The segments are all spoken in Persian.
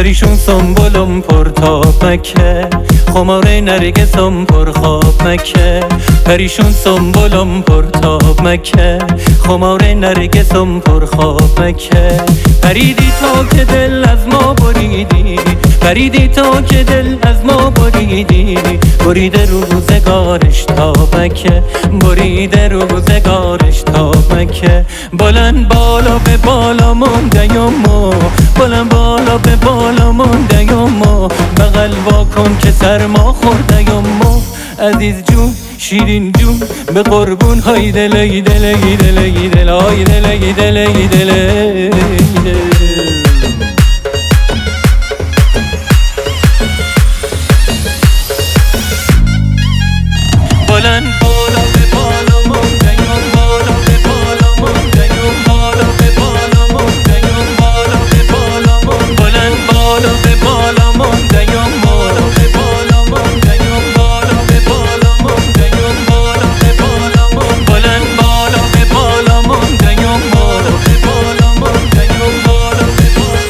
پریشون سنبولم پرتاب مکه، خمار نرگسم پر خواب مکه. پریشون سنبولم پرتاب مکه، خمار نرگسم پر خواب مکه. پریدی تا که دل از ما بریدی، پریدی تا که دل از ما بریدی. بریده روزگارش تا مکه، بریده روزگارش تا مکه. بلند بالا به بالا مونده ما، بلند بالا به بالا مونده ما. بغل واکن که سر ما خورده ما. عزیز جون شیرین جون به قربون های دل ای دل ای دل ای دل ای دل ای دل ای دل ای دل. بلند بالا به بالا مونده بالا به بالا مونده بالا به بالا مونده بالا به بالا مونده. بلند بالا به بالا مونده بالا به بالا مونده بالا به بالا مونده بالا به بالا مونده. بلند بالا به بالا مونده بالا به بالا مونده بالا به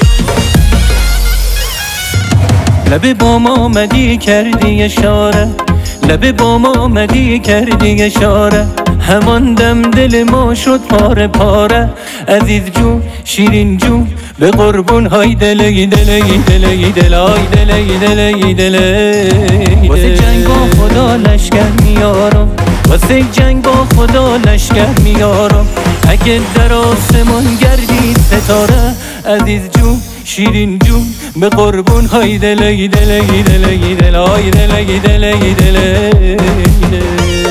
بالا. لب بام آمدی کردی اشاره، لب بام آمدی کردی اشاره. همان دم دل ما شد پاره پاره. عزیز جون شیرین جون به قربون های دل ای دل ای دل ای دل ای دل ای دل ای دل ای. واسه جنگ با خدا لشکر میارم، واسه جنگ با خدا لشکر میارم. اگه در آسمان گردید ستاره. عزیز جون شیرین جون به قربون های دل ای دل ای دل ای دل ای دل ای دل ای دل ای دل.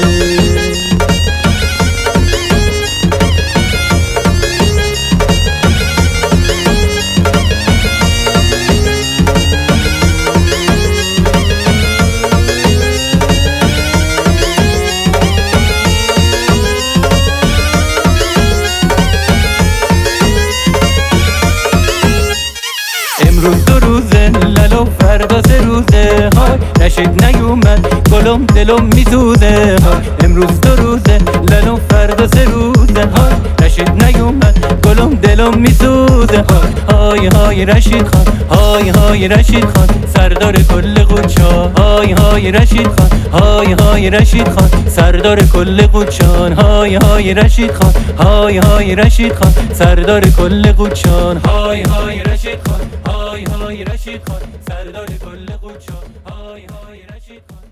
امروز دو روزه لالو فردا سه روزه های. نشید نیومد گلم دلم میسوزه های. امروز دو روزه لالو فردا سه روزه های. نشید نیومد گلم دلم میسوزه های. های های رشید خان، های های رشید خان سردار کل قوچان. های های رشید خان، های های رشید خان سردار کل قوچان. های های رشید خان، های های رشید خان سردار کل قوچان. های های رشید خان، های های رشید خان سردار کل قوچان. های های رشید خان.